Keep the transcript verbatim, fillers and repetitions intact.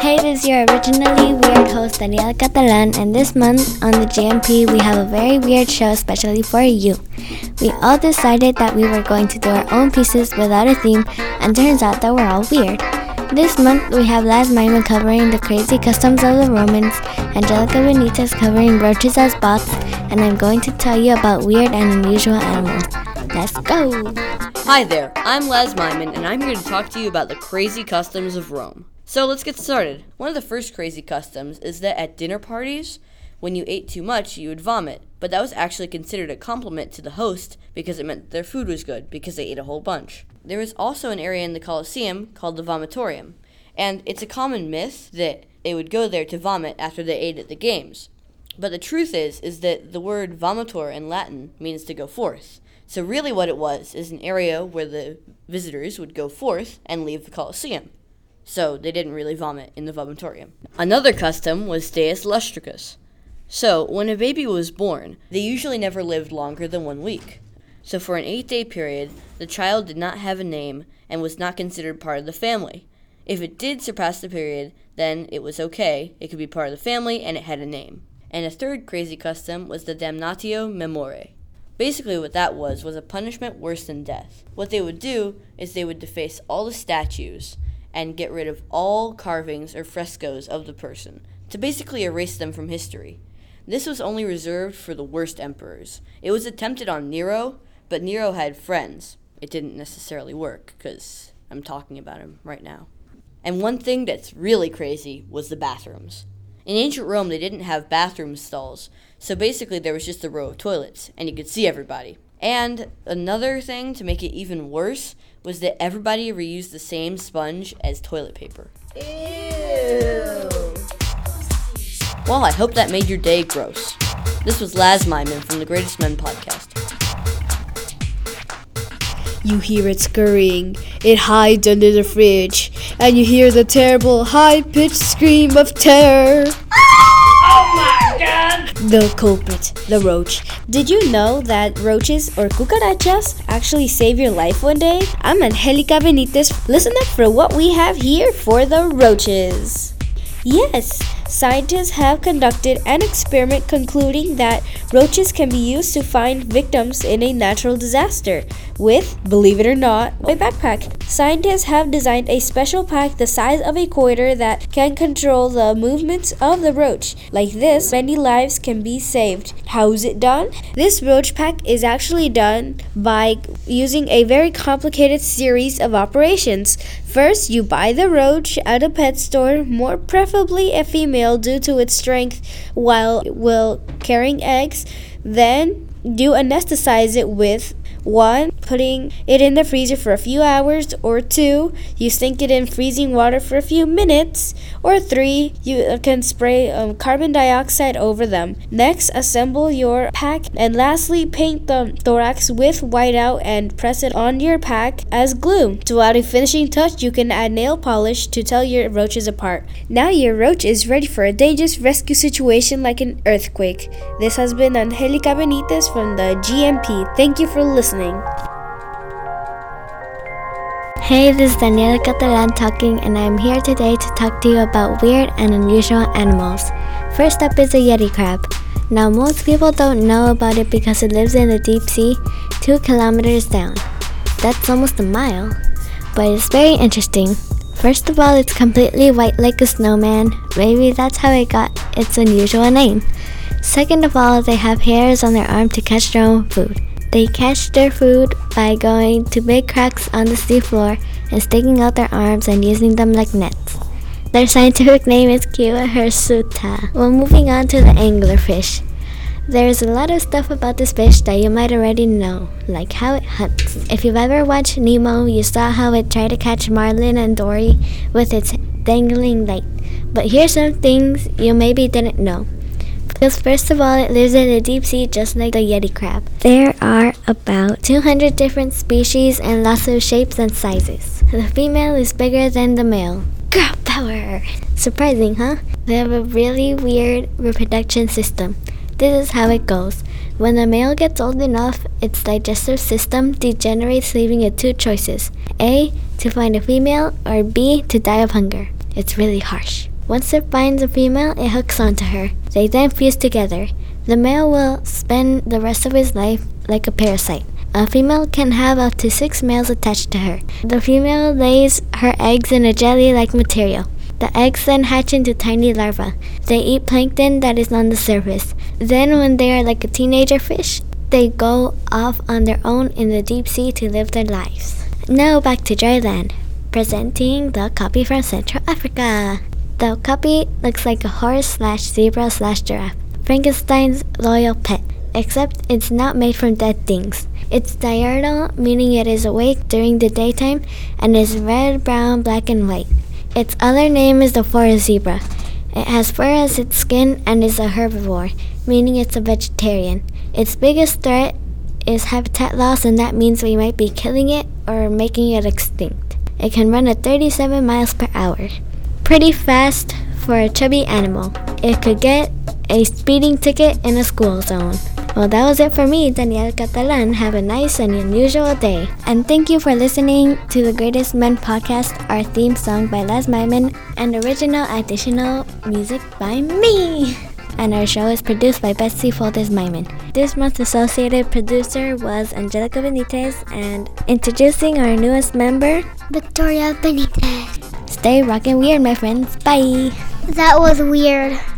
Hey, this is your originally weird host, Daniela Catalan, and this month on the G M P, we have a very weird show especially for you. We all decided that we were going to do our own pieces without a theme, and turns out that we're all weird. This month, we have Laz Maimon covering the crazy customs of the Romans, Angelica Benitez covering roaches as bots, and I'm going to tell you about weird and unusual animals. Let's go! Hi there, I'm Laz Maimon, and I'm here to talk to you about the crazy customs of Rome. So let's get started. One of the first crazy customs is that at dinner parties, when you ate too much, you would vomit. But that was actually considered a compliment to the host because it meant their food was good because they ate a whole bunch. There was also an area in the Colosseum called the vomitorium, and it's a common myth that they would go there to vomit after they ate at the games. But the truth is, is that the word vomitor in Latin means to go forth. So really what it was is an area where the visitors would go forth and leave the Colosseum. So they didn't really vomit in the vomitorium. Another custom was Deus Lustricus. So when a baby was born, they usually never lived longer than one week. So for an eight-day period, the child did not have a name and was not considered part of the family. If it did surpass the period, then it was okay. It could be part of the family and it had a name. And a third crazy custom was the damnatio memoriae. Basically what that was was a punishment worse than death. What they would do is they would deface all the statues and get rid of all carvings or frescoes of the person, to basically erase them from history. This was only reserved for the worst emperors. It was attempted on Nero, but Nero had friends. It didn't necessarily work, because I'm talking about him right now. And one thing that's really crazy was the bathrooms. In ancient Rome, they didn't have bathroom stalls, so basically there was just a row of toilets, and you could see everybody. And another thing to make it even worse was that everybody reused the same sponge as toilet paper. Ew. Well, I hope that made your day gross. This was Laz Maimon from the Greatest Men podcast. You hear it scurrying. It hides under the fridge, and you hear the terrible high-pitched scream of terror. Oh my god! The culprit, the roach. Did you know that roaches or cucarachas actually save your life one day? I'm Angelica Benitez. Listen up for what we have here for the roaches. Yes, scientists have conducted an experiment concluding that roaches can be used to find victims in a natural disaster with, believe it or not, a backpack. Scientists have designed a special pack the size of a quarter that can control the movements of the roach. Like this, many lives can be saved. How is it done? This roach pack is actually done by using a very complicated series of operations. First, you buy the roach at a pet store, more preferably a female due to its strength while will carrying eggs. Then you anesthetize it with one, putting it in the freezer for a few hours, or two, you sink it in freezing water for a few minutes, or three, you can spray um, carbon dioxide over them. Next, assemble your pack, and lastly, paint the thorax with whiteout and press it on your pack as glue. To add a finishing touch, you can add nail polish to tell your roaches apart. Now your roach is ready for a dangerous rescue situation like an earthquake. This has been Angelica Benitez from the G M P. Thank you for listening. Hey, this is Daniela Catalan talking, and I'm here today to talk to you about weird and unusual animals. First up is a Yeti crab. Now, most people don't know about it because it lives in the deep sea, two kilometers down. That's almost a mile, but it's very interesting. First of all, it's completely white like a snowman. Maybe that's how it got its unusual name. Second of all, they have hairs on their arm to catch their own food. They catch their food by going to big cracks on the seafloor and sticking out their arms and using them like nets. Their scientific name is Kiwa hirsuta. Well, moving on to the anglerfish. There's a lot of stuff about this fish that you might already know, like how it hunts. If you've ever watched Nemo, you saw how it tried to catch Marlin and Dory with its dangling light. But here's some things you maybe didn't know. Because first of all, it lives in the deep sea just like the Yeti crab. There are about two hundred different species and lots of shapes and sizes. The female is bigger than the male. Girl power! Surprising, huh? They have a really weird reproduction system. This is how it goes. When the male gets old enough, its digestive system degenerates, leaving it two choices. A, to find a female, or B, to die of hunger. It's really harsh. Once it finds a female, it hooks onto her. They then fuse together. The male will spend the rest of his life like a parasite. A female can have up to six males attached to her. The female lays her eggs in a jelly-like material. The eggs then hatch into tiny larvae. They eat plankton that is on the surface. Then when they are like a teenager fish, they go off on their own in the deep sea to live their lives. Now back to dry land, presenting the okapi from Central Africa. The okapi looks like a horse slash zebra slash giraffe, Frankenstein's loyal pet, except it's not made from dead things. It's diurnal, meaning it is awake during the daytime, and is red, brown, black, and white. Its other name is the forest zebra. It has fur as its skin and is a herbivore, meaning it's a vegetarian. Its biggest threat is habitat loss, and that means we might be killing it or making it extinct. It can run at thirty-seven miles per hour. Pretty fast for a chubby animal. It could get a speeding ticket in a school zone. Well, that was it for me, Danielle Catalan. Have a nice and unusual day. And thank you for listening to the Greatest Men podcast, our theme song by Les Myman, and original additional music by me. And our show is produced by Betsy Folders Myman. This month's associated producer was Angelica Benitez, and introducing our newest member, Victoria Benitez. Stay rockin' weird, my friends. Bye. That was weird.